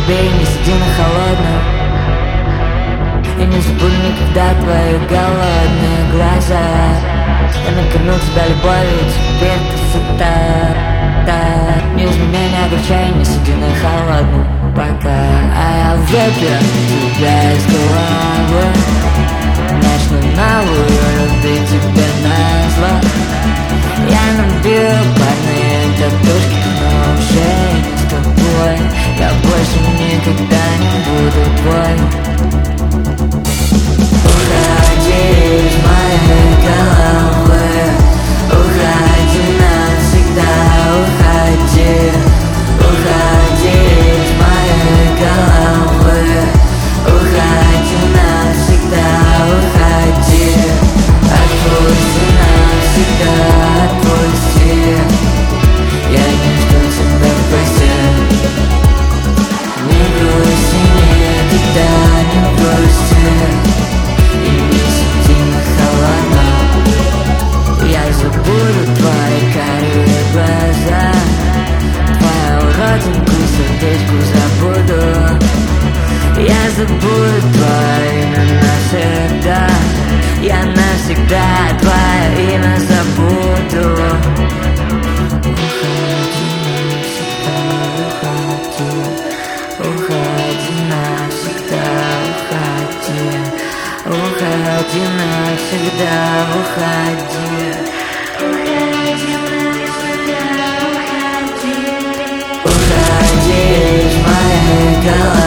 Бей, не сиди на холодном. И не забудь никогда твои голодные глаза. Я накормил тебя любовью, теперь ты сыта. Не изменяй огорчай, не сиди на холодном пока. А я выпью тебя из головы, начну новую любить тебя назло. Я набью парные татушки, но уже не с тобой. Я больше никогда не буду твой. Уходи из моей головы, уходи навсегда, уходи. Уходи из моей головы, уходи навсегда, уходи. Отпусти навсегда, отпусти. Я не жду тебя в постель. Не грусти, никогда не грусти. И не сиди на холодном. Я забуду твои карие глаза, твою родинку и сердечку забуду. Я забуду твое имя навсегда. Я навсегда твое имя забуду. Уходи навсегда, уходи. Уходи навсегда, уходи. Уходи навсегда, уходи. Уходи из моей головы.